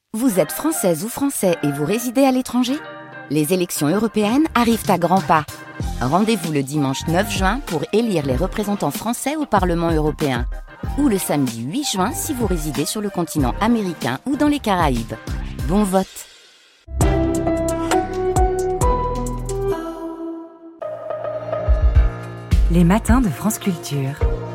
Vous êtes française ou français et vous résidez à l'étranger ? Les élections européennes arrivent à grands pas. Rendez-vous le dimanche 9 juin pour élire les représentants français au Parlement européen. Ou le samedi 8 juin si vous résidez sur le continent américain ou dans les Caraïbes. Bon vote! Les matins de France Culture.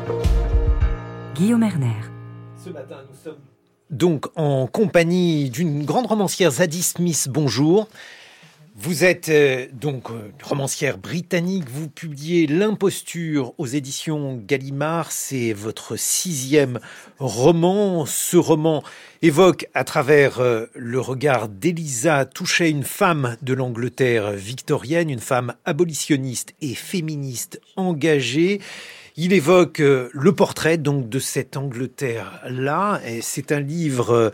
Guillaume Erner. Ce matin, nous sommes donc en compagnie d'une grande romancière, Zadie Smith. Bonjour. Vous êtes donc romancière britannique. Vous publiez L'Imposture aux éditions Gallimard. C'est votre 6e roman. Ce roman évoque à travers le regard d'Eliza Touchet une femme de l'Angleterre victorienne, une femme abolitionniste et féministe engagée. Il évoque le portrait donc de cette Angleterre-là. Et c'est un livre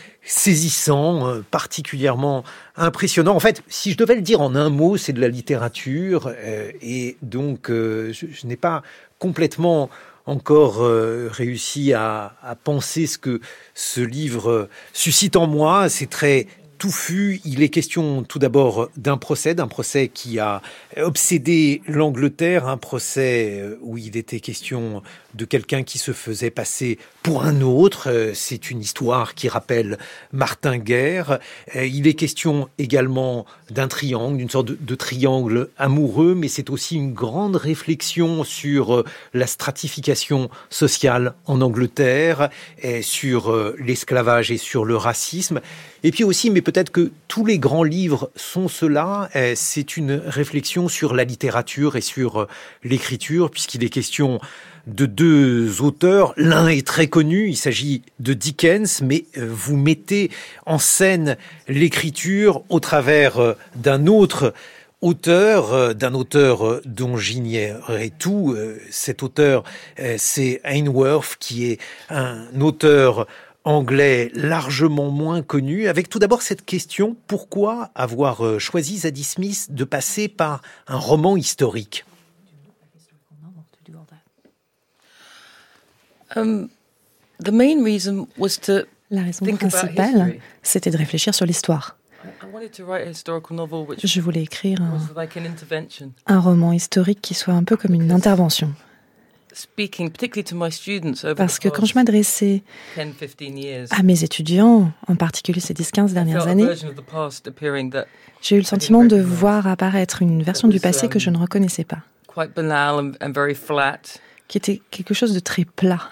saisissant, particulièrement impressionnant. En fait, si je devais le dire en un mot, c'est de la littérature. Et donc, je n'ai pas complètement encore réussi à penser ce que ce livre suscite en moi. C'est très touffu. Il est question tout d'abord d'un procès qui a obsédé l'Angleterre, un procès où il était question de quelqu'un qui se faisait passer pour un autre. C'est une histoire qui rappelle Martin Guerre. Il est question également d'un triangle, d'une sorte de triangle amoureux, mais c'est aussi une grande réflexion sur la stratification sociale en Angleterre, et sur l'esclavage et sur le racisme. Et puis aussi, mais peut-être que tous les grands livres sont cela, c'est une réflexion sur la littérature et sur l'écriture, puisqu'il est question de deux auteurs. L'un est très connu, il s'agit de Dickens, mais vous mettez en scène l'écriture au travers d'un autre auteur dont j'ignorais tout. Cet auteur, c'est Ainsworth, qui est un auteur anglais largement moins connu, avec tout d'abord cette question: pourquoi avoir choisi Zadie Smith de passer par un roman historique? La raison principale, c'était de réfléchir sur l'histoire. Je voulais écrire un roman historique qui soit un peu comme une intervention. Parce que quand je m'adressais à mes étudiants, en particulier ces 10-15 dernières années, j'ai eu le sentiment de voir apparaître une version du passé que je ne reconnaissais pas, qui était quelque chose de très plat,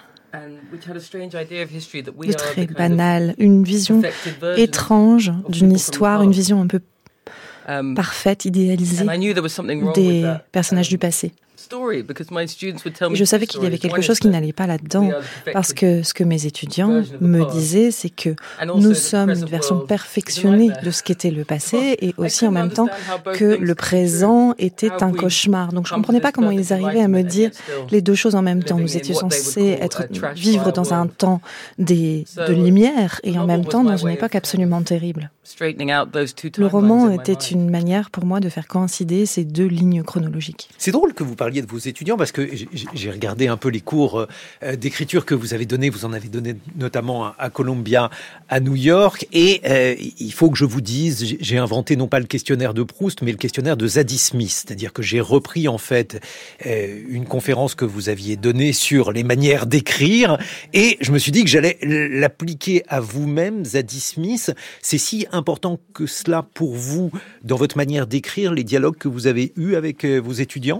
de très banal, une vision étrange d'une histoire, une vision un peu parfaite, idéalisée des personnages du passé. Et je savais qu'il y avait quelque chose qui n'allait pas là-dedans, parce que ce que mes étudiants me disaient, c'est que nous sommes une version perfectionnée de ce qu'était le passé, et aussi en même temps que le présent était un cauchemar. Donc je ne comprenais pas comment ils arrivaient à me dire les deux choses en même temps. Nous étions censés vivre dans un temps de lumière, et en même temps dans une époque absolument terrible. Le roman était une manière pour moi de faire coïncider ces deux lignes chronologiques. C'est drôle que vous parliez de vos étudiants, parce que j'ai regardé un peu les cours d'écriture que vous avez donnés. Vous en avez donné notamment à Columbia, à New York. Et il faut que je vous dise, j'ai inventé non pas le questionnaire de Proust, mais le questionnaire de Zadie Smith. C'est-à-dire que j'ai repris en fait une conférence que vous aviez donnée sur les manières d'écrire. Et je me suis dit que j'allais l'appliquer à vous-même, Zadie Smith. C'est si important que cela pour vous, dans votre manière d'écrire, les dialogues que vous avez eus avec vos étudiants?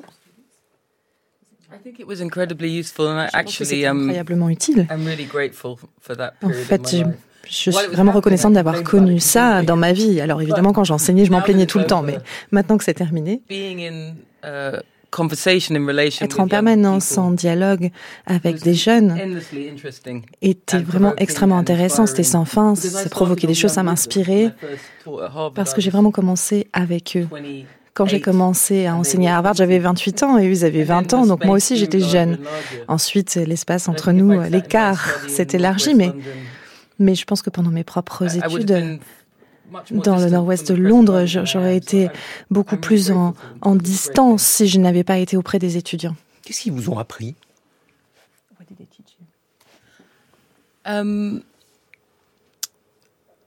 Je pense que c'est incroyablement utile. En fait, je suis vraiment reconnaissante d'avoir connu ça dans ma vie. Alors évidemment, quand j'enseignais, je m'en plaignais tout le temps, mais maintenant que c'est terminé, être en permanence en dialogue avec des jeunes était vraiment extrêmement intéressant. C'était sans fin, ça provoquait des choses, ça m'inspirait, parce que j'ai vraiment commencé avec eux. Quand j'ai commencé à enseigner à Harvard, j'avais 28 ans et eux, ils avaient 20 ans, donc moi aussi j'étais jeune. Ensuite, l'espace entre nous, l'écart s'est élargi, mais je pense que pendant mes propres études, dans le nord-ouest de Londres, j'aurais été beaucoup plus en distance si je n'avais pas été auprès des étudiants. Qu'est-ce qu'ils vous ont appris?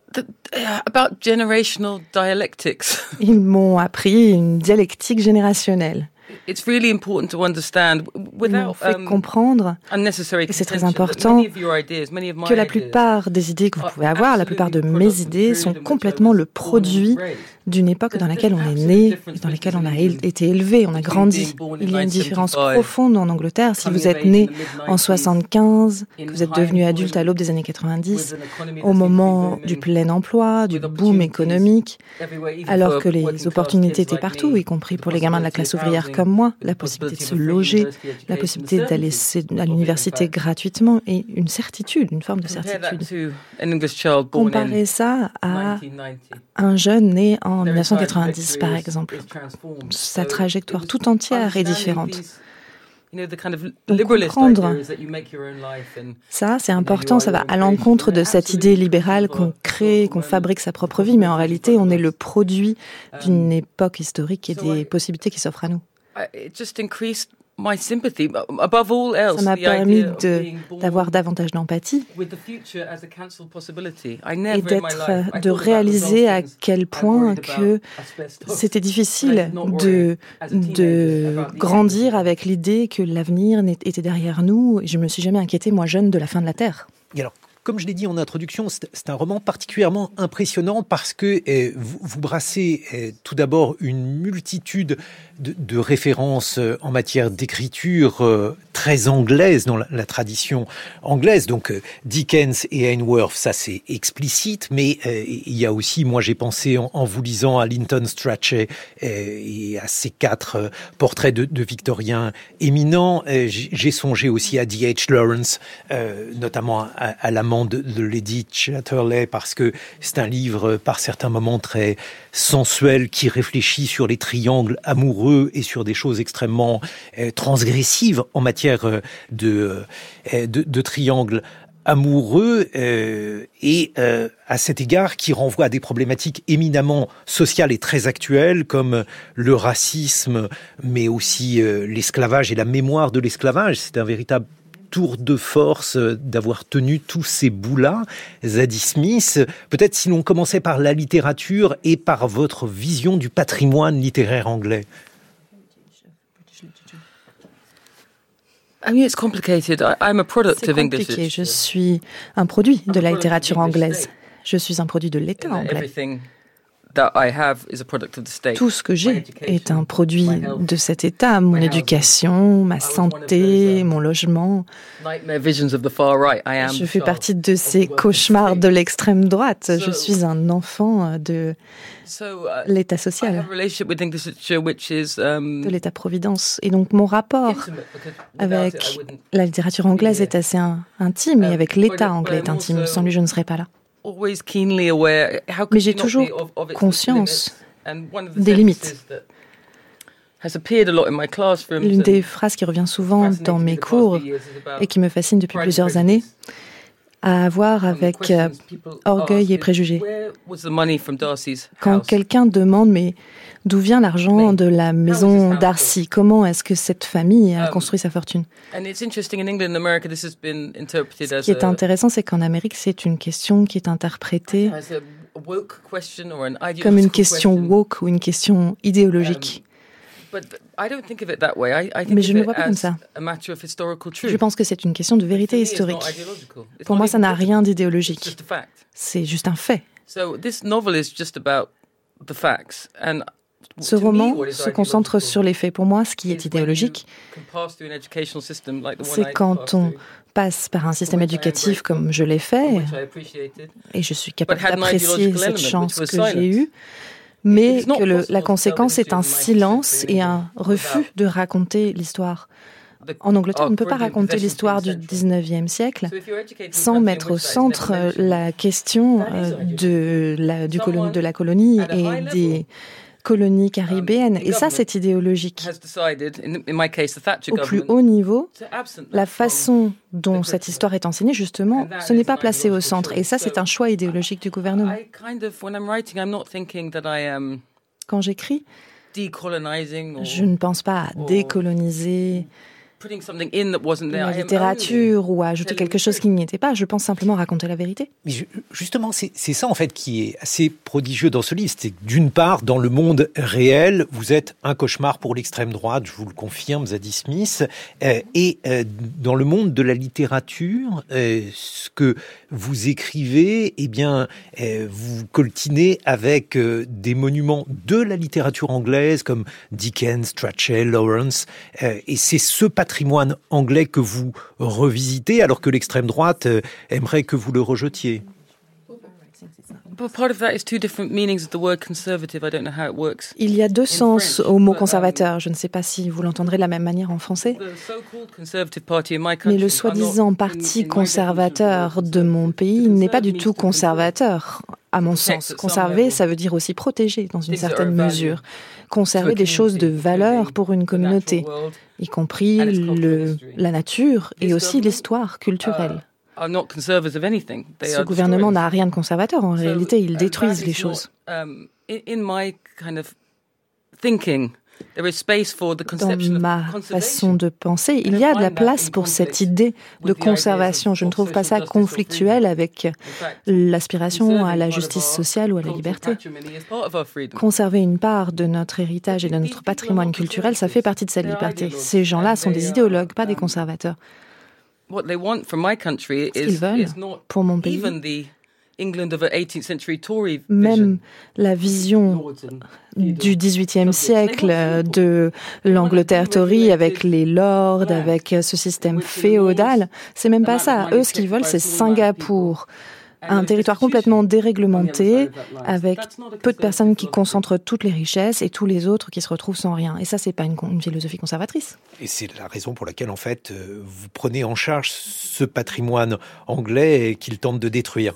About generational dialectics. Ils m'ont appris une dialectique générationnelle. It's really important to understand without fait comprendre, et c'est très important, que la plupart des idées que vous pouvez avoir, la plupart de mes idées sont complètement le produit d'une époque dans laquelle on est né, dans laquelle on a été élevé, on a grandi. Il y a une différence profonde en Angleterre. Si vous êtes né en 75, que vous êtes devenu adulte à l'aube des années 90, au moment du plein emploi, du boom économique, alors que les opportunités étaient partout, y compris pour les gamins de la classe ouvrière comme moi, la possibilité de se loger, la possibilité d'aller à l'université gratuitement et une certitude, une forme de certitude. Comparez ça à un jeune né en 1990, par exemple. Sa trajectoire tout entière est différente. Donc, comprendre ça, c'est important, ça va à l'encontre de cette idée libérale qu'on crée, qu'on fabrique sa propre vie, mais en réalité, on est le produit d'une époque historique et des possibilités qui s'offrent à nous. Ça m'a permis d'avoir davantage d'empathie et de réaliser à quel point que c'était difficile de grandir avec l'idée que l'avenir était derrière nous. Et je ne me suis jamais inquiétée, moi jeune, de la fin de la Terre. Et alors, comme je l'ai dit en introduction, c'est un roman particulièrement impressionnant parce que vous brassez tout d'abord une multitude de références en matière d'écriture très anglaise dans la tradition anglaise. Donc Dickens et Ainsworth, ça c'est explicite, mais il y a aussi, moi j'ai pensé en vous lisant à Lyndon Strachey et à ces 4 portraits de victoriens éminents. J'ai songé aussi à D.H. Lawrence, notamment à l'amant de Lady Chatterley, parce que c'est un livre par certains moments très sensuel qui réfléchit sur les triangles amoureux et sur des choses extrêmement transgressives en matière de triangles amoureux et à cet égard qui renvoie à des problématiques éminemment sociales et très actuelles comme le racisme, mais aussi l'esclavage et la mémoire de l'esclavage. C'est un véritable tour de force d'avoir tenu tous ces bouts-là. Zadie Smith, peut-être si l'on commençait par la littérature et par votre vision du patrimoine littéraire anglais. C'est compliqué. Je suis un produit de la littérature anglaise. Je suis un produit de l'État anglais. Tout ce que j'ai est un produit de cet État, mon éducation, ma santé, mon logement. Je fais partie de ces cauchemars de l'extrême droite. Je suis un enfant de l'État social, de l'État-providence. Et donc mon rapport avec la littérature anglaise est assez intime, et avec l'État anglais est intime. Sans lui, je ne serais pas là. Mais j'ai toujours conscience des limites. L'une des phrases qui revient souvent dans mes cours et qui me fascine depuis plusieurs années a à voir avec orgueil et préjugés. Quand quelqu'un demande « mais d'où vient l'argent de la maison Darcy ? Comment est-ce que cette famille a construit sa fortune ?» Ce qui est intéressant, c'est qu'en Amérique, c'est une question qui est interprétée comme une question woke ou une question idéologique. Mais je ne le vois pas comme ça. Je pense que c'est une question de vérité historique. Pour moi, ça n'a rien d'idéologique. C'est juste un fait. Ce roman se concentre sur les faits. Pour moi, ce qui est idéologique, c'est quand on passe par un système éducatif comme je l'ai fait, et je suis capable d'apprécier cette chance que j'ai eue, mais que la conséquence est un silence et un refus de raconter l'histoire. En Angleterre, on ne peut pas raconter l'histoire du 19e siècle sans mettre au centre la question de la colonie et des colonies caribéennes. Et ça, c'est idéologique. Au plus haut niveau, la façon dont cette histoire est enseignée, justement, ce n'est pas placé au centre. Et ça, c'est un choix idéologique du gouvernement. Quand j'écris, je ne pense pas à décoloniser la littérature ou à ajouter quelque chose qui n'y était pas. Je pense simplement raconter la vérité. Mais justement, c'est ça en fait qui est assez prodigieux dans ce livre. C'est que d'une part, dans le monde réel, vous êtes un cauchemar pour l'extrême droite, je vous le confirme, Zadie Smith. Et dans le monde de la littérature, ce que vous écrivez, eh bien, vous coltinez avec des monuments de la littérature anglaise comme Dickens, Strachey, Lawrence. Et c'est ce patrimoine anglais que vous revisitez alors que l'extrême droite aimerait que vous le rejetiez. Il y a deux sens au mot conservateur. Je ne sais pas si vous l'entendrez de la même manière en français. Mais le soi-disant parti conservateur de mon pays n'est pas du tout conservateur, à mon sens. Conserver, ça veut dire aussi protéger dans une certaine mesure. Conserver des choses de valeur pour une communauté, y compris la nature et aussi l'histoire culturelle. Ce gouvernement n'a rien de conservateur. En réalité, ils détruisent les choses. Dans ma façon de penser, il y a de la place pour cette idée de conservation. Je ne trouve pas ça conflictuel avec l'aspiration à la justice sociale ou à la liberté. Conserver une part de notre héritage et de notre patrimoine culturel, ça fait partie de cette liberté. Ces gens-là sont des idéologues, pas des conservateurs. Ce qu'ils veulent pour mon pays, même la vision du XVIIIe siècle de l'Angleterre Tory avec les lords, avec ce système féodal, c'est même pas ça. Eux, ce qu'ils veulent, c'est Singapour. Un territoire complètement déréglementé, avec peu de personnes qui concentrent toutes les richesses et tous les autres qui se retrouvent sans rien. Et ça, c'est pas une philosophie conservatrice. Et c'est la raison pour laquelle, en fait, vous prenez en charge ce patrimoine anglais qu'ils tentent de détruire.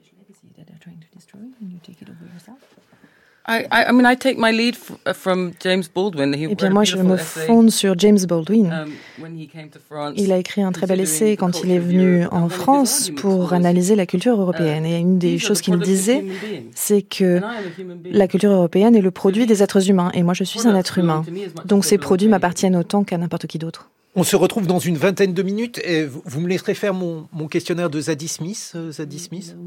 I take my lead from James Baldwin. Eh bien, moi, je me fonde sur James Baldwin. Il a écrit un très bel essai quand il est venu en France pour analyser la culture européenne. Et une des choses qu'il disait, c'est que la culture européenne est le produit des êtres humains. Et moi, je suis un être humain. Donc, ces produits m'appartiennent autant qu'à n'importe qui d'autre. On se retrouve dans une vingtaine de minutes. Et vous me laisserez faire mon questionnaire de Zadie Smith. Zadie Smith.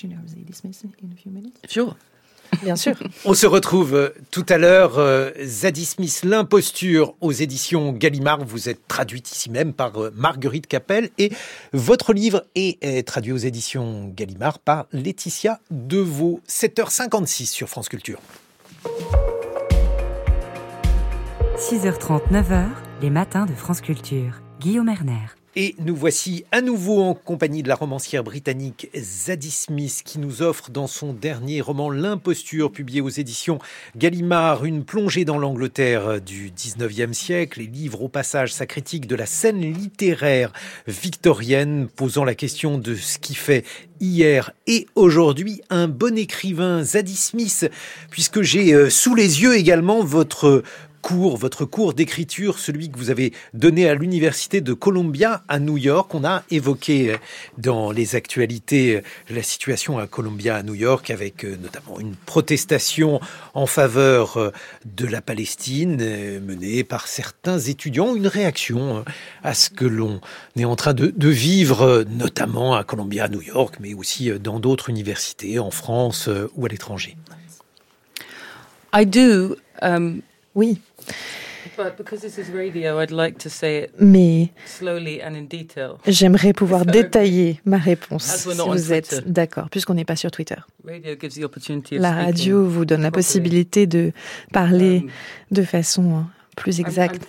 Sure. Bien sûr. On se retrouve tout à l'heure. Zadie Smith, l'imposture aux éditions Gallimard. Vous êtes traduite ici même par Marguerite Capel. Et votre livre est traduit aux éditions Gallimard par Laetitia Deveau. 7h56 sur France Culture. 6h30, 9h, les matins de France Culture. Guillaume Erner. Et nous voici à nouveau en compagnie de la romancière britannique Zadie Smith qui nous offre dans son dernier roman L'imposture, publié aux éditions Gallimard, une plongée dans l'Angleterre du 19e siècle et livre au passage sa critique de la scène littéraire victorienne, posant la question de ce qui fait hier et aujourd'hui un bon écrivain. Zadie Smith, puisque j'ai sous les yeux également votre cours d'écriture, celui que vous avez donné à l'université de Columbia à New York. On a évoqué dans les actualités la situation à Columbia à New York avec notamment une protestation en faveur de la Palestine menée par certains étudiants, une réaction à ce que l'on est en train de vivre notamment à Columbia à New York, mais aussi dans d'autres universités en France ou à l'étranger. Oui. Mais j'aimerais pouvoir détailler ma réponse si vous êtes d'accord, puisqu'on n'est pas sur Twitter. La radio vous donne la possibilité de parler de façon plus exacte.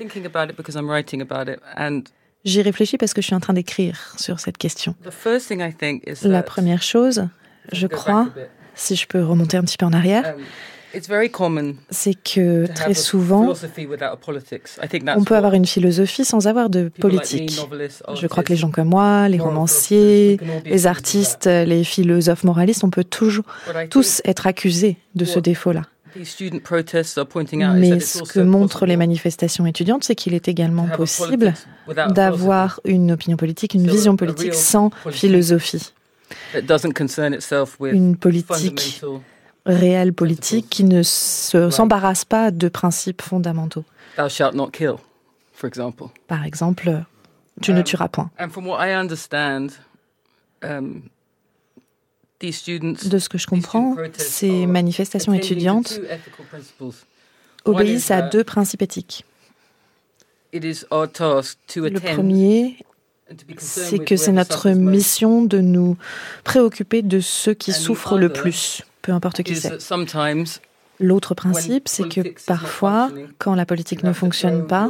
J'y réfléchis parce que je suis en train d'écrire sur cette question. La première chose, je crois, si je peux remonter un petit peu en arrière, c'est que très souvent, on peut avoir une philosophie sans avoir de politique. Je crois que les gens comme moi, les romanciers, les artistes, les philosophes moralistes, on peut tous être accusés de ce défaut-là. Mais ce que montrent les manifestations étudiantes, c'est qu'il est également possible d'avoir une opinion politique, une vision politique sans philosophie. Une politique réelle politique qui ne s'embarrasse pas de principes fondamentaux. Par exemple, tu ne tueras point. De ce que je comprends, ces manifestations étudiantes obéissent à 2 principes éthiques. Le premier, c'est que c'est notre mission de nous préoccuper de ceux qui souffrent le plus, peu importe qui c'est. L'autre principe, c'est que parfois, quand la politique ne fonctionne pas,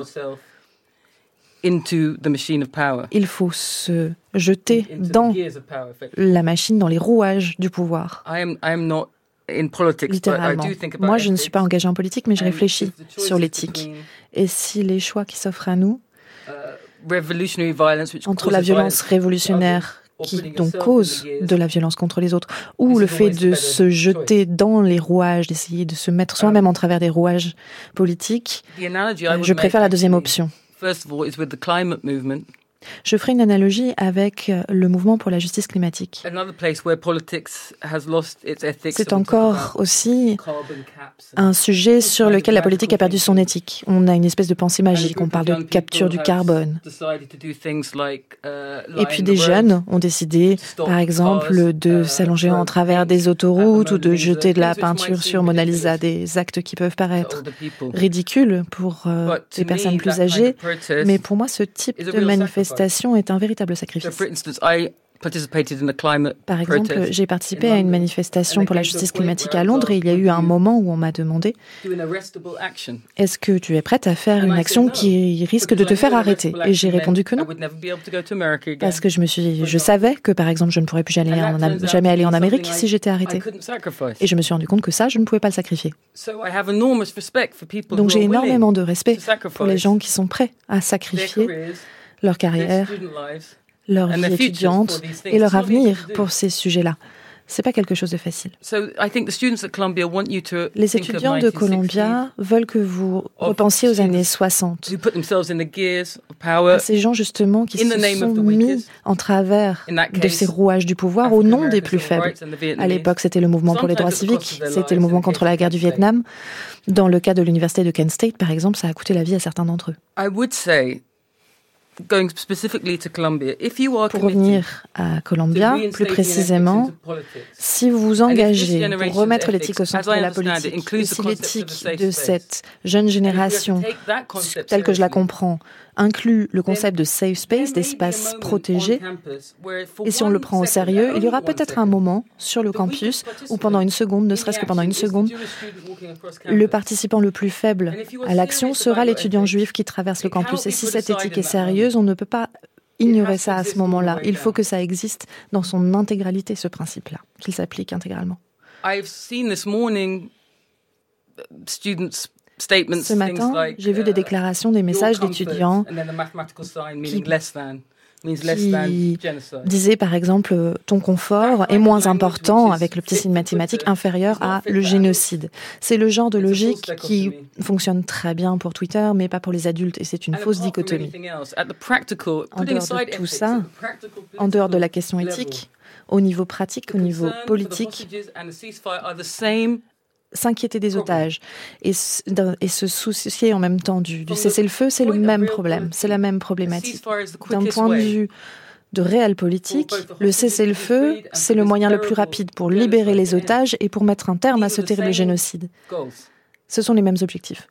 il faut se jeter dans la machine, dans les rouages du pouvoir. Littéralement. Moi, je ne suis pas engagée en politique, mais je réfléchis sur l'éthique. Et si les choix qui s'offrent à nous, entre la violence révolutionnaire qui donc cause de la violence contre les autres, ou le fait de se jeter dans les rouages, d'essayer de se mettre soi-même en travers des rouages politiques, je préfère la deuxième option. Je ferai une analogie avec le mouvement pour la justice climatique. C'est encore aussi un sujet sur lequel la politique a perdu son éthique. On a une espèce de pensée magique, on parle de capture du carbone. Et puis des jeunes ont décidé, par exemple, de s'allonger en travers des autoroutes ou de jeter de la peinture sur Mona Lisa, des actes qui peuvent paraître ridicules pour des personnes plus âgées. Mais pour moi, ce type de manifestation est un véritable sacrifice. Par exemple, j'ai participé à une manifestation pour la justice climatique à Londres et il y a eu un moment où on m'a demandé « Est-ce que tu es prête à faire une action qui risque de te faire arrêter ?» Et j'ai répondu que non. Parce que je savais que, par exemple, je ne pourrais plus jamais aller en Amérique si j'étais arrêtée. Et je me suis rendu compte que ça, je ne pouvais pas le sacrifier. Donc j'ai énormément de respect pour les gens qui sont prêts à sacrifier leur carrière, leur vie étudiante et leur avenir pour ces sujets-là. C'est pas quelque chose de facile. Les étudiants de Columbia veulent que vous repensiez aux années 60. À ces gens justement qui se sont mis en travers de ces rouages du pouvoir au nom des plus faibles. À l'époque, c'était le mouvement pour les droits civiques, c'était le mouvement contre la guerre du Vietnam. Dans le cas de l'université de Kent State, par exemple, ça a coûté la vie à certains d'entre eux. Pour revenir à Columbia, plus précisément, si vous vous engagez pour remettre l'éthique au centre de la politique, et si l'éthique de cette jeune génération, telle que je la comprends, inclut le concept de safe space, d'espace protégé, et si on le prend au sérieux, il y aura peut-être un moment sur le campus où pendant une seconde, ne serait-ce que pendant une seconde, le participant le plus faible à l'action sera l'étudiant juif qui traverse le campus. Et si cette éthique est sérieuse, on ne peut pas ignorer ça à ce moment-là. Il faut que ça existe dans son intégralité, ce principe-là, qu'il s'applique intégralement. Ce matin, j'ai vu des déclarations, des messages d'étudiants qui disaient par exemple « ton confort est moins important avec le petit signe mathématique inférieur à le génocide ». C'est le genre de logique qui fonctionne très bien pour Twitter, mais pas pour les adultes, et c'est une fausse dichotomie. En dehors de tout ça, en dehors de la question éthique, au niveau pratique, au niveau politique, s'inquiéter des otages et se soucier en même temps du cessez-le-feu, c'est le même problème, c'est la même problématique. D'un point de vue de réel politique, le cessez-le-feu, c'est le moyen le plus rapide pour libérer les otages et pour mettre un terme à ce terrible génocide. Ce sont les mêmes objectifs.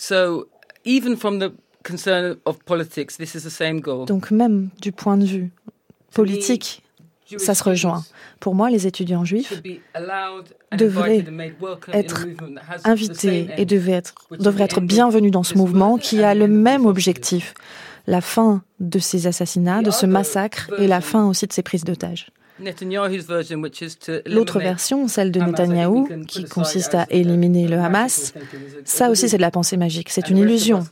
Donc même du point de vue politique, ça se rejoint. Pour moi, les étudiants juifs devraient être invités et devraient être bienvenus dans ce mouvement qui a le même objectif, la fin de ces assassinats, de ce massacre et la fin aussi de ces prises d'otages. L'autre version, celle de Netanyahou, qui consiste à éliminer le Hamas, ça aussi c'est de la pensée magique, c'est une illusion.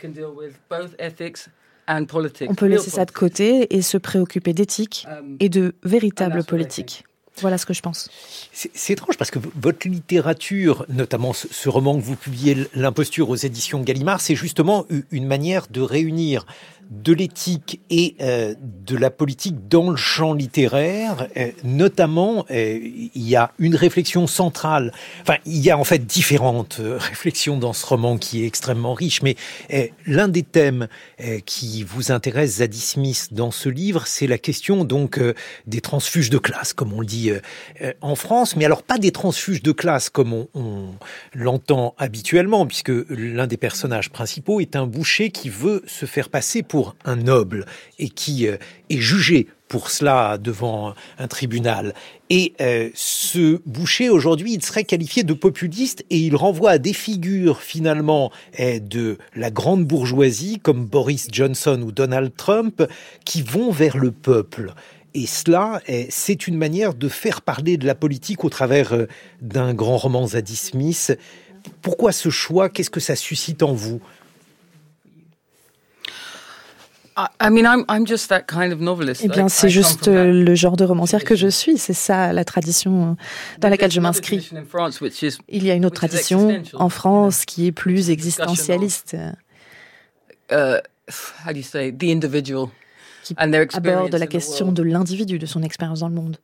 On peut laisser ça de côté et se préoccuper d'éthique et de véritable politique. Voilà ce que je pense. C'est étrange parce que votre littérature, notamment ce roman que vous publiez, L'imposture aux éditions Gallimard, c'est justement une manière de réunir de l'éthique et de la politique dans le champ littéraire. Notamment, il y a une réflexion centrale. Enfin, il y a en fait différentes réflexions dans ce roman qui est extrêmement riche. Mais l'un des thèmes qui vous intéresse, Zadie Smith, dans ce livre, c'est la question donc des transfuges de classe, comme on le dit en France. Mais alors pas des transfuges de classe comme on l'entend habituellement, puisque l'un des personnages principaux est un boucher qui veut se faire passer pour un noble et qui est jugé pour cela devant un tribunal. Et ce boucher, aujourd'hui, il serait qualifié de populiste et il renvoie à des figures, finalement, de la grande bourgeoisie, comme Boris Johnson ou Donald Trump, qui vont vers le peuple. Et cela, c'est une manière de faire parler de la politique au travers d'un grand roman Zadie Smith. Pourquoi ce choix ? Qu'est-ce que ça suscite en vous ? I'm just that kind of novelist. Eh bien, c'est juste le genre de romancière que je suis. C'est ça, la tradition dans laquelle je m'inscris. Il y a une autre tradition en France qui est plus existentialiste. How do you say, the individual. Qui aborde la question de l'individu, de son expérience dans le monde.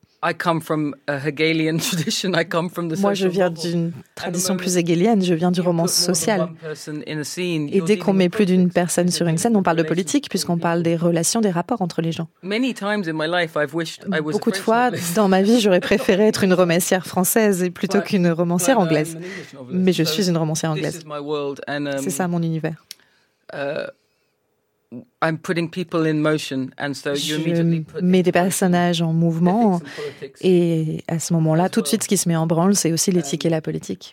Moi, je viens d'une tradition plus hégélienne, je viens du roman social. Et dès qu'on met plus d'une personne sur une scène, on parle de politique, puisqu'on parle des relations, des rapports entre les gens. Beaucoup de fois, dans ma vie, j'aurais préféré être une romancière française plutôt qu'une romancière anglaise. Mais je suis une romancière anglaise. C'est ça mon univers. Je mets des personnages en mouvement et à ce moment-là, tout de suite, ce qui se met en branle, c'est aussi l'éthique et la politique.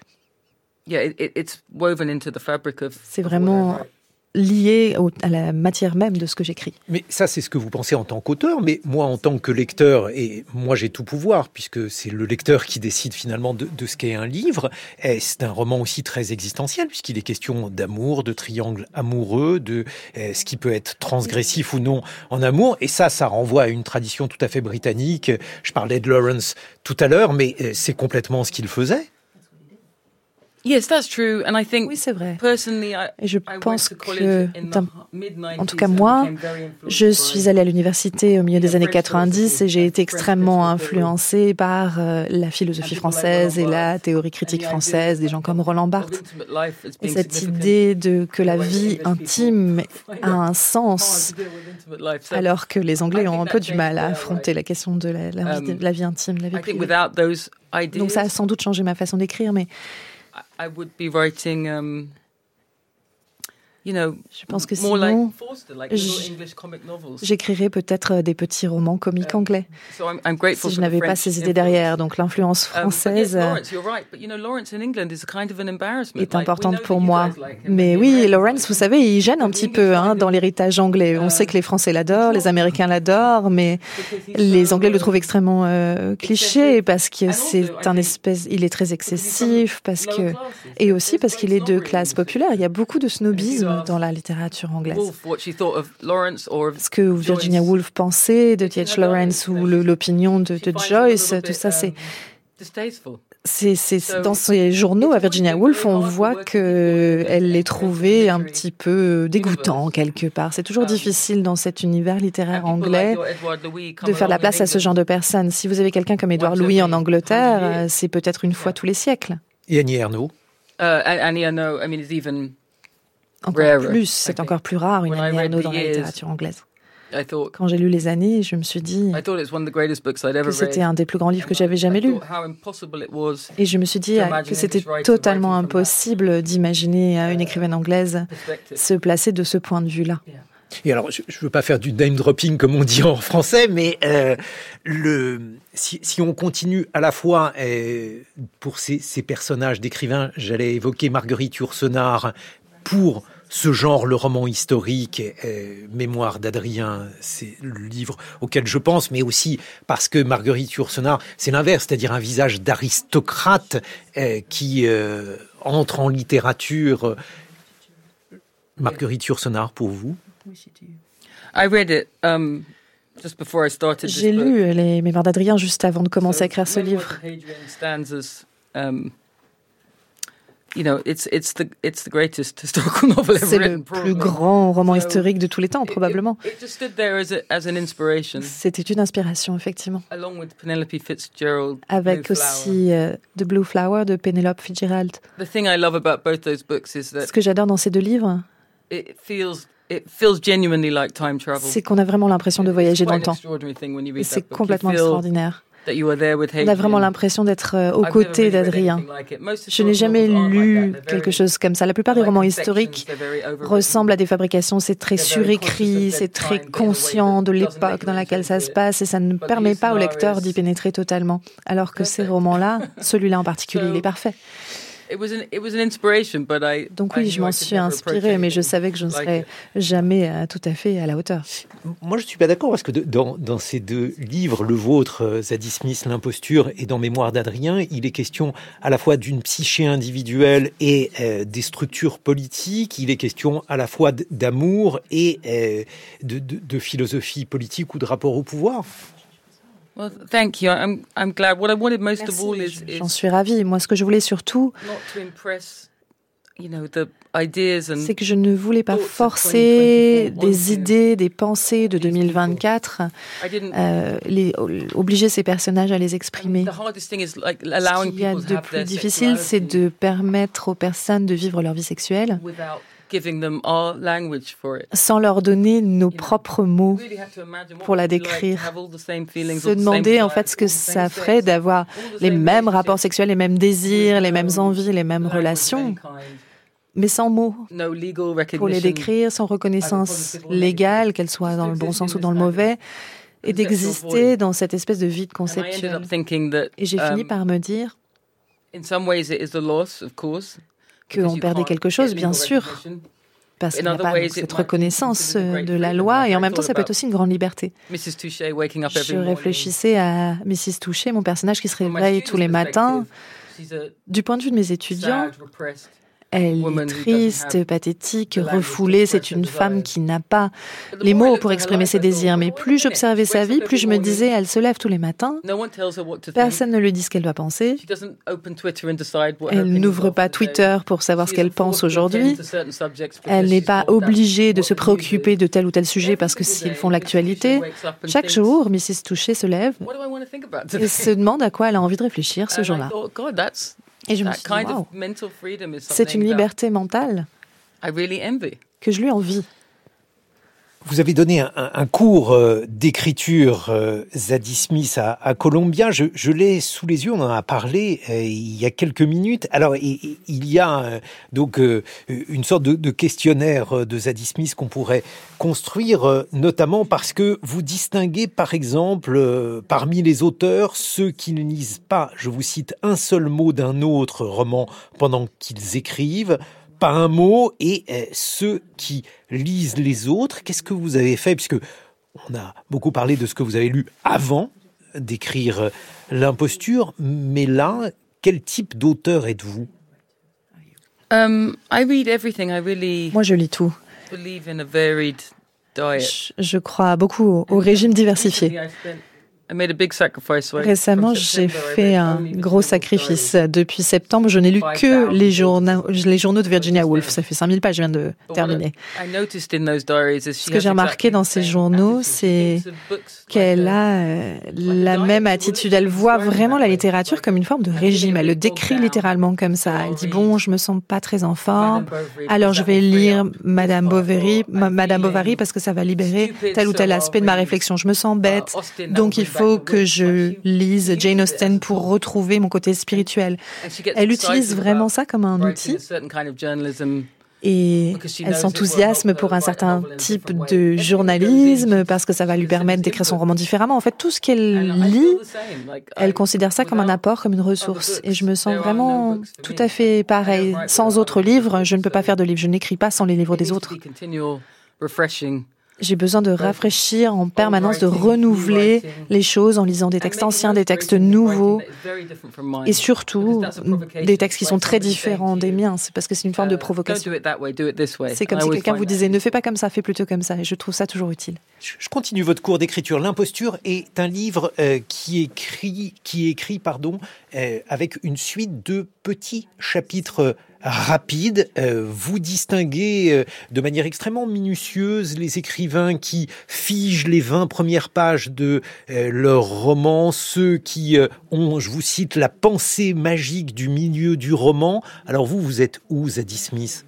C'est vraiment lié à la matière même de ce que j'écris. Mais ça, c'est ce que vous pensez en tant qu'auteur, mais moi, en tant que lecteur, et moi, j'ai tout pouvoir, puisque c'est le lecteur qui décide finalement de ce qu'est un livre. Et c'est un roman aussi très existentiel, puisqu'il est question d'amour, de triangle amoureux, de ce qui peut être transgressif ou non en amour. Et ça renvoie à une tradition tout à fait britannique. Je parlais de Lawrence tout à l'heure, mais c'est complètement ce qu'il faisait. Yes, that's true. And I think, oui, c'est vrai. Et je pense que, en tout cas moi, je suis allée à l'université au milieu des années 90 et j'ai été extrêmement influencée par la philosophie française et la théorie critique française, des gens comme Roland Barthes. Et cette idée que la vie intime a un sens, alors que les Anglais ont un peu du mal à affronter la question de la vie intime, de la vie privée. Donc ça a sans doute changé ma façon d'écrire, mais I would be writing, je pense que sinon, j'écrirais peut-être des petits romans comiques anglais, si je n'avais pas ces idées derrière. Donc l'influence française est importante pour moi. Mais oui, Lawrence, vous savez, il gêne un petit peu dans l'héritage anglais. On sait que les Français l'adorent, les Américains l'adorent, mais les Anglais le trouvent extrêmement cliché parce que il est très excessif, et aussi parce qu'il est de classe populaire. Il y a beaucoup de snobisme dans la littérature anglaise. Ce que Virginia Woolf pensait de T.H. Lawrence ou l'opinion de Joyce, tout ça, c'est dans ses journaux à Virginia Woolf, on voit qu'elle les trouvait un petit peu dégoûtants quelque part. C'est toujours difficile dans cet univers littéraire anglais de faire la place à ce genre de personnes. Si vous avez quelqu'un comme Édouard Louis en Angleterre, c'est peut-être une fois tous les siècles. Et Annie Ernaux? C'est encore plus rare une Annie Ernaux dans la littérature anglaise. Quand j'ai lu Les Années, je me suis dit que c'était un des plus grands livres que j'avais jamais lu. Et je me suis dit que c'était totalement impossible d'imaginer une écrivaine anglaise se placer de ce point de vue-là. Et alors, je ne veux pas faire du name dropping comme on dit en français, mais si on continue à la fois pour ces personnages d'écrivains, j'allais évoquer Marguerite Yourcenar pour ce genre, le roman historique, Mémoire d'Adrien, c'est le livre auquel je pense, mais aussi parce que Marguerite Yourcenar, c'est l'inverse, c'est-à-dire un visage d'aristocrate qui entre en littérature. Marguerite Yourcenar, pour vous? J'ai lu les Mémoires d'Adrien juste avant de commencer à écrire ce livre. You know, it's the greatest historical novel ever C'est le written, plus grand roman historique de tous les temps, probablement. It just stood there as an inspiration. C'était une inspiration, effectivement. Along with Penelope Fitzgerald. Avec aussi The Blue Flower de Penelope Fitzgerald. The thing I love about both those books is that Ce que j'adore dans ces deux livres, it feels genuinely like time travel. C'est qu'on a vraiment l'impression de voyager dans le temps. Et c'est complètement extraordinaire. On a vraiment l'impression d'être aux côtés d'Adrien. Je n'ai jamais lu quelque chose comme ça. La plupart des romans historiques ressemblent à des fabrications. C'est très surécrit, c'est très conscient de l'époque dans laquelle ça se passe et ça ne permet pas au lecteur d'y pénétrer totalement. Alors que ces romans-là, celui-là en particulier, il est parfait. Donc oui, je m'en suis inspirée, mais je savais que je ne serais jamais tout à fait à la hauteur. Moi, je ne suis pas d'accord parce que dans ces deux livres, le vôtre, Zadie Smith, L'imposture, et dans Mémoire d'Adrien, il est question à la fois d'une psyché individuelle et des structures politiques. Il est question à la fois d'amour et de philosophie politique ou de rapport au pouvoir. Well, thank you. I'm glad. What I wanted most of all is J'en suis ravie. Moi, ce que je voulais surtout, c'est que je ne voulais pas forcer des idées, des pensées de 2024, obliger ces personnages à les exprimer. Ce qu'il y a de plus difficile, c'est de permettre aux personnes de vivre leur vie sexuelle sans leur donner nos propres mots pour la décrire. Se demander en fait ce que ça ferait d'avoir les mêmes rapports sexuels, les mêmes désirs, les mêmes envies, les mêmes relations, mais sans mots pour les décrire, sans reconnaissance légale, qu'elle soit dans le bon sens ou dans le mauvais, et d'exister dans cette espèce de vide conceptuel. Et j'ai fini par me dire qu'on perdait quelque chose, bien sûr, parce qu'il n'y a pas cette reconnaissance de la loi, et en même temps, ça peut être aussi une grande liberté. Je réfléchissais à Mrs. Touché, mon personnage qui se réveille tous les matins. Du point de vue de mes étudiants, elle est triste, pathétique, refoulée. C'est une femme qui n'a pas les mots pour exprimer ses désirs. Mais plus j'observais sa vie, plus je me disais, elle se lève tous les matins. Personne ne lui dit ce qu'elle doit penser. Elle n'ouvre pas Twitter pour savoir ce qu'elle pense aujourd'hui. Elle n'est pas obligée de se préoccuper de tel ou tel sujet parce que s'ils font l'actualité. Chaque jour, Mrs. Touché se lève et se demande à quoi elle a envie de réfléchir ce jour-là. Et je me suis dit, wow, c'est une liberté mentale que je lui envie. Vous avez donné un cours d'écriture, Zadie Smith, à Columbia. Je l'ai sous les yeux, on en a parlé il y a quelques minutes. Alors, il y a donc une sorte de questionnaire de Zadie Smith qu'on pourrait construire, notamment parce que vous distinguez, par exemple, parmi les auteurs, ceux qui ne lisent pas, je vous cite, un seul mot d'un autre roman pendant qu'ils écrivent, pas un mot, et ceux qui lisent les autres. Qu'est-ce que vous avez fait? Puisque on a beaucoup parlé de ce que vous avez lu avant d'écrire L'imposture, mais là, quel type d'auteur êtes-vous? I read everything. Moi, je lis tout. Believe in a varied diet. Je crois beaucoup au régime diversifié. Récemment, j'ai fait un gros sacrifice. Depuis septembre, je n'ai lu que les journaux de Virginia Woolf. Ça fait 5000 pages, je viens de terminer. Ce que j'ai remarqué dans ces journaux, c'est qu'elle a la même attitude. Elle voit vraiment la littérature comme une forme de régime. Elle le décrit littéralement comme ça. Elle dit, bon, je me sens pas très en forme, alors je vais lire Madame Bovary parce que ça va libérer tel ou tel aspect de ma réflexion. Je me sens bête, donc il faut que je lise Jane Austen pour retrouver mon côté spirituel. Elle utilise vraiment ça comme un outil et elle s'enthousiasme pour un certain type de journalisme parce que ça va lui permettre d'écrire son roman différemment. En fait, tout ce qu'elle lit, elle considère ça comme un apport, comme une ressource. Et je me sens vraiment tout à fait pareil. Sans autres livres, je ne peux pas faire de livres. Je n'écris pas sans les livres des autres. J'ai besoin de rafraîchir en permanence, de renouveler les choses en lisant des textes anciens, des textes nouveaux, et surtout des textes qui sont très différents des miens. C'est parce que c'est une forme de provocation. C'est comme si quelqu'un vous disait « ne fais pas comme ça, fais plutôt comme ça ». Et je trouve ça toujours utile. Je continue votre cours d'écriture. L'imposture est un livre qui est écrit avec une suite de petits chapitres rapide. Vous distinguez de manière extrêmement minutieuse les écrivains qui figent les 20 premières pages de leur roman, ceux qui ont, je vous cite, la pensée magique du milieu du roman. Alors vous êtes où, Zadie Smith?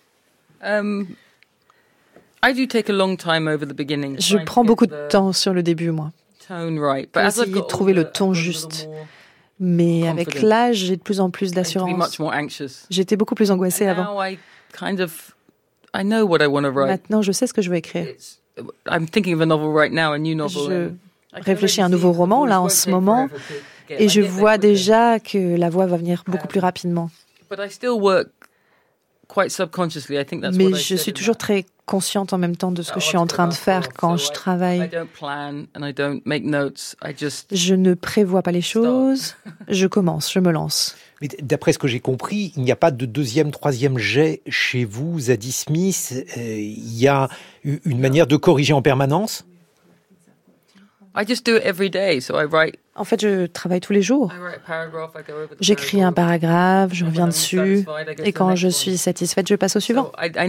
Je prends beaucoup de temps sur le début, moi. Pour essayer de trouver le ton juste. Mais avec l'âge, j'ai de plus en plus d'assurance. J'étais beaucoup plus angoissée avant. Maintenant, je sais ce que je veux écrire. Je réfléchis à un nouveau roman, là, en ce moment, et je vois déjà que la voix va venir beaucoup plus rapidement. Mais je suis toujours très consciente en même temps de ce que je suis en train de faire quand je travaille. Je ne prévois pas les choses, je commence, je me lance. Mais d'après ce que j'ai compris, il n'y a pas de deuxième, troisième jet chez vous, Zadie Smith. Il y a une manière de corriger en permanence? En fait, je travaille tous les jours. J'écris un paragraphe, je reviens dessus, et quand je suis satisfaite, je passe au suivant.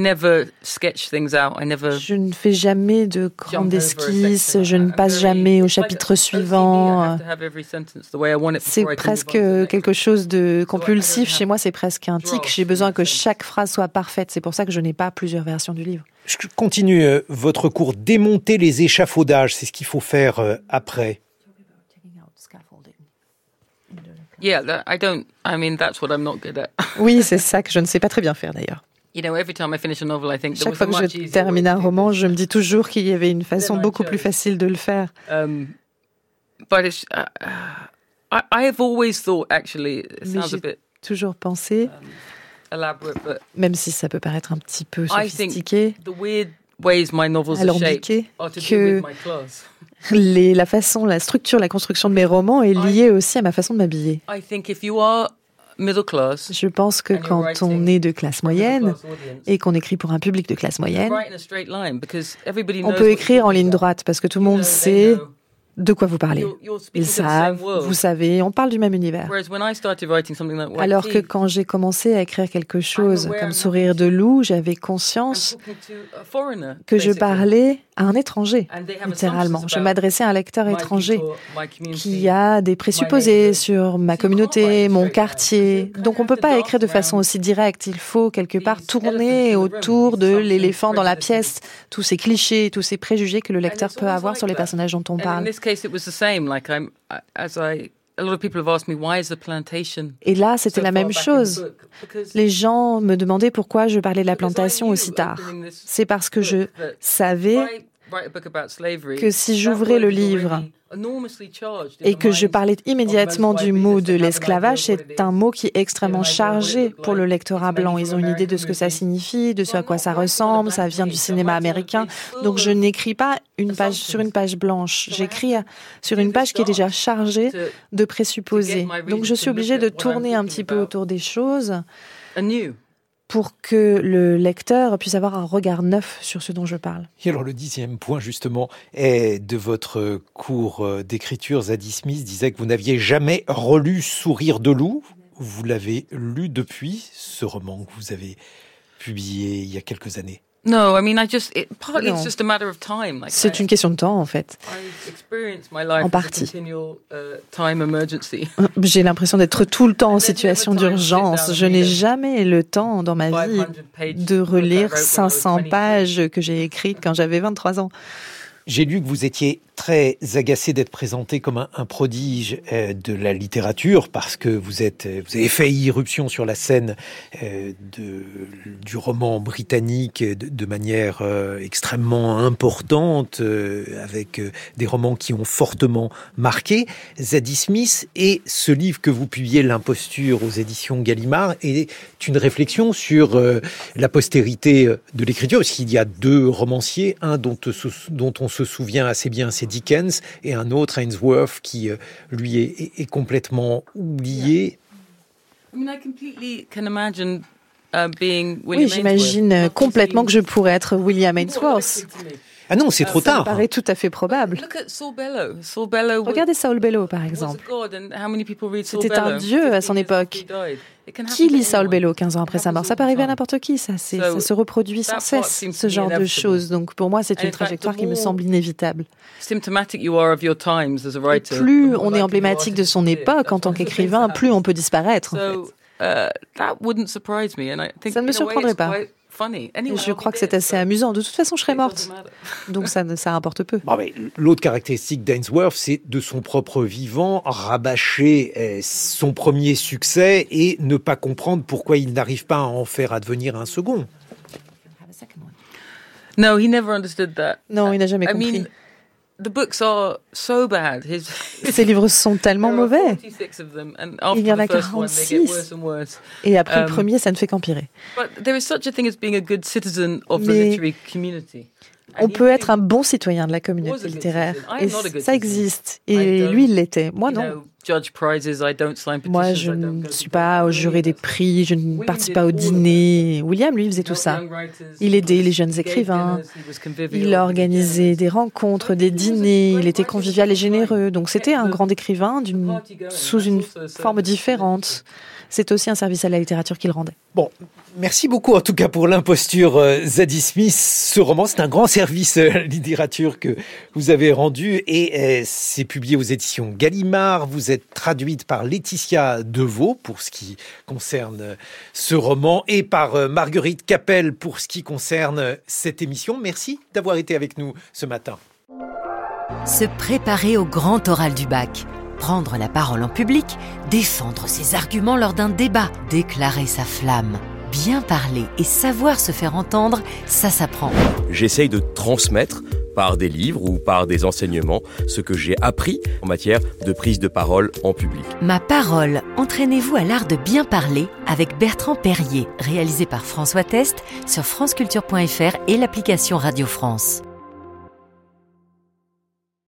Je ne fais jamais de grandes esquisses, je ne passe jamais au chapitre suivant. C'est presque quelque chose de compulsif. Chez moi, c'est presque un tic. J'ai besoin que chaque phrase soit parfaite. C'est pour ça que je n'ai pas plusieurs versions du livre. Je continue votre cours. Démonter les échafaudages, c'est ce qu'il faut faire après. Oui, c'est ça que je ne sais pas très bien faire d'ailleurs. Chaque fois que je termine un roman, je me dis toujours qu'il y avait une façon beaucoup plus facile de le faire. Mais j'ai toujours pensé, même si ça peut paraître un petit peu sophistiqué, alambiqué, que la façon, la structure, la construction de mes romans est liée aussi à ma façon de m'habiller. Je pense que quand on est de classe moyenne et qu'on écrit pour un public de classe moyenne, on peut écrire en ligne droite parce que tout le monde sait de quoi vous parlez. Ils savent, vous savez, on parle du même univers. Alors que quand j'ai commencé à écrire quelque chose comme Sourire de loup, j'avais conscience que je parlais à un étranger, littéralement. Je m'adressais à un lecteur étranger qui a des présupposés sur ma communauté, mon quartier. Donc on ne peut pas écrire de façon aussi directe. Il faut quelque part tourner autour de l'éléphant dans la pièce, tous ces clichés, tous ces préjugés que le lecteur peut avoir sur les personnages dont on parle. Et là, c'était la même chose. Les gens me demandaient pourquoi je parlais de la plantation aussi tard. C'est parce que je savais que si j'ouvrais le livre et que je parlais immédiatement du mot de l'esclavage, c'est un mot qui est extrêmement chargé pour le lectorat blanc. Ils ont une idée de ce que ça signifie, de ce à quoi ça ressemble, ça vient du cinéma américain. Donc je n'écris pas sur une page blanche, j'écris sur une page qui est déjà chargée de présupposés. Donc je suis obligée de tourner un petit peu autour des choses pour que le lecteur puisse avoir un regard neuf sur ce dont je parle. Et alors le 10e point justement est de votre cours d'écriture. Zadie Smith disait que vous n'aviez jamais relu Sourire de loup. Vous l'avez lu depuis, ce roman que vous avez publié il y a quelques années. Non. C'est une question de temps, en fait. En partie. J'ai l'impression d'être tout le temps en situation d'urgence. Je n'ai jamais le temps dans ma vie de relire 500 pages que j'ai écrites quand j'avais 23 ans. J'ai lu que vous étiez très agacé d'être présenté comme un prodige de la littérature parce que vous avez fait irruption sur la scène du roman britannique de manière extrêmement importante, avec des romans qui ont fortement marqué. Zadie Smith, et ce livre que vous publiez, L'imposture, aux éditions Gallimard, est une réflexion sur la postérité de l'écriture, parce qu'il y a deux romanciers, un dont on se souvient assez bien, c'est Dickens, et un autre, Ainsworth, qui lui est complètement oublié. Oui, j'imagine complètement que je pourrais être William Ainsworth. Ah non, c'est trop tard. Ça me paraît tout à fait probable. Regardez Saul Bellow, par exemple. C'était un dieu à son époque. Qui lit Saul Bellow 15 ans après sa mort? Ça peut arriver à n'importe qui, ça se reproduit sans cesse, ce genre de choses. Donc pour moi, c'est une trajectoire qui me semble inévitable. Et plus on est emblématique de son époque en tant qu'écrivain, plus on peut disparaître. En fait. Ça ne me surprendrait pas. Je crois que c'est assez amusant. De toute façon, je serais morte. Donc ça importe peu. Bon, mais l'autre caractéristique d'Ainsworth, c'est de son propre vivant, rabâcher son premier succès et ne pas comprendre pourquoi il n'arrive pas à en faire advenir un second. No, he never understood that. Non, il n'a jamais compris. The books are so bad. Ces livres sont tellement mauvais. Il y en a 46. Et après le premier, ça ne fait qu'empirer. On peut être un bon citoyen de la communauté littéraire. Et ça existe. Et lui, il l'était. Moi, non. Moi, je ne suis pas au jury des prix, je ne participe pas au dîner. William, lui, faisait tout ça. Il aidait les jeunes écrivains, il organisait des rencontres, des dîners, il était convivial et généreux. Donc c'était un grand écrivain sous une forme différente. C'est aussi un service à la littérature qu'il rendait. Bon, merci beaucoup en tout cas pour l'imposture Zadie Smith. Ce roman, c'est un grand service à la littérature que vous avez rendu et c'est publié aux éditions Gallimard. Vous êtes traduite par Laetitia Deveau pour ce qui concerne ce roman et par Marguerite Capel pour ce qui concerne cette émission. Merci d'avoir été avec nous ce matin. Se préparer au grand oral du bac. Prendre la parole en public, défendre ses arguments lors d'un débat, déclarer sa flamme. Bien parler et savoir se faire entendre, ça s'apprend. J'essaye de transmettre par des livres ou par des enseignements ce que j'ai appris en matière de prise de parole en public. Ma parole, entraînez-vous à l'art de bien parler avec Bertrand Perrier, réalisé par François Test sur franceculture.fr et l'application Radio France.